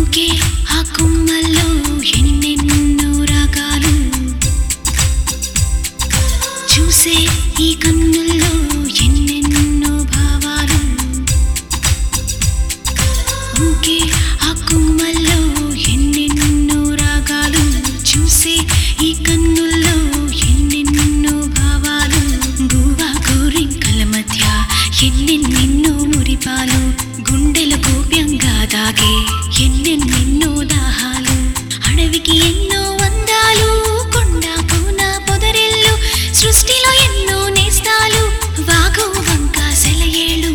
ఊకే ఆ కొమ్మల్లో ఎన్నెన్నో రాగాలు చూసే ఈ కన్నుల్లో ఎన్నెన్నో భావాలు ఊకే ఆ కొమ్మల్లో ఎన్నెన్నో రాగాలు చూసే ఈ కన్నుల్లో ఎన్నెన్నో భావాలు గువ్వా గోరింకల మధ్య ఎన్నెన్నెన్నో మురిపాలు గుండెల గోప్యంగా దాగే ఎన్నెన్నెన్నో దాహాలు అడవికి ఎన్నో అందాలు కొండ పూన పొదరిల్లు సృష్టిలో ఎన్నో నేస్తాలు వాగు వంక సెలయేళ్ళు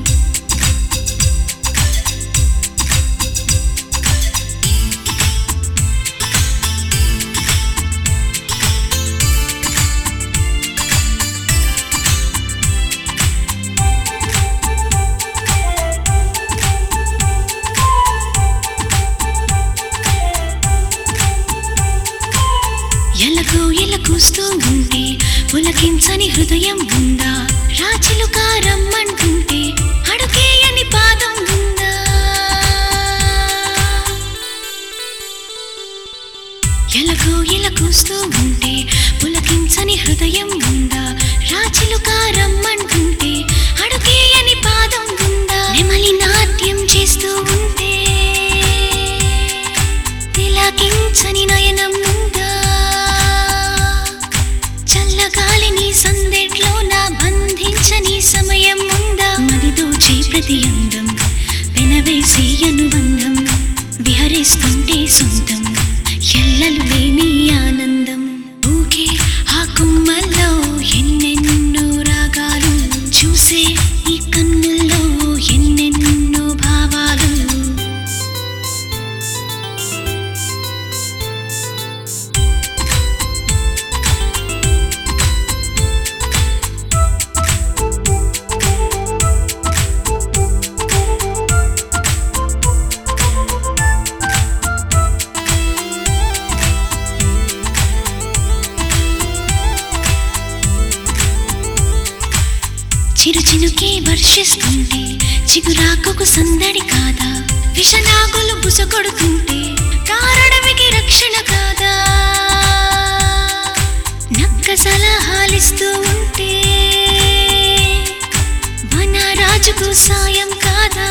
ఎలకు ఎలకూస్తూ ఉంటే పులకించని హృదయం ఉందా రాచిలుక రమ్మంటుంటే అడుగేయని పాదం ఉందా ఎలకు ఎలకూస్తూ ఉంటే పులకించని హృదయం ఉందా రాచిలుక రమ్మంటుంటే అడుగేయని పాదం ఉందా నెమలి నాట్యం చేస్తూ ఉంటే తిలకించని నయనం ఉందా చల్లగాలిని సందెట్లో నా బంధించని సమయం ఉందా మదిదోచే ప్రతి అందం పెనవేసే అనుబంధం విహరిస్తుంటే సొంతం ఎల్లలు లేని ఆనందం ఊకే ఆ కొమ్మల్లో ఎన్నెన్నో రాగాలు చూసే ఈ కన్నుల్లో ఎన్నెన్నో భావాలు చిరుచినుకే వర్షిస్తుంటే చిగురాకుకు సందడి కాదా విషనాగులు బుసగొడుతుంటే కారడవికి రక్షణ కాదా నక్క సలహాలిస్తూ ఉంటే వనరాజుకు సాయం కాదా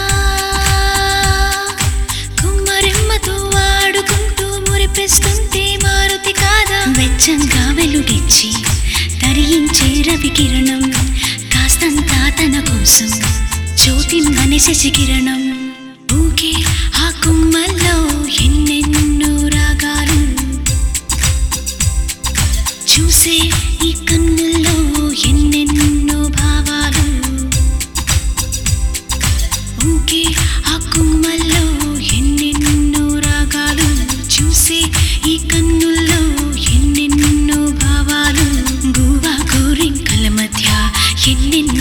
కుమ్మరెమ్మతో ఆడుకుంటూ మురిపిస్తుంటే మారుతి కాదా వెచ్చంగా వెలుగిచ్చి తరించే రవి కిరణం కాస్తంతా తన కోసం జ్యోతిమ్మని శశికిరణం ఊకే ఆ కొమ్మల్లో ఎన్నెన్నో రాగాలు చూసే ఈ కన్నుల్లో ఎన్నెన్నో భావాలు ఊకే ఆ కొమ్మల్లో ఎన్నెన్నో రాగాలు చూసే ఈ కన్నుల్లో ఎన్నెన్నో భావాలు గువ్వా గోరింకల మధ్య ఎన్నెన్నో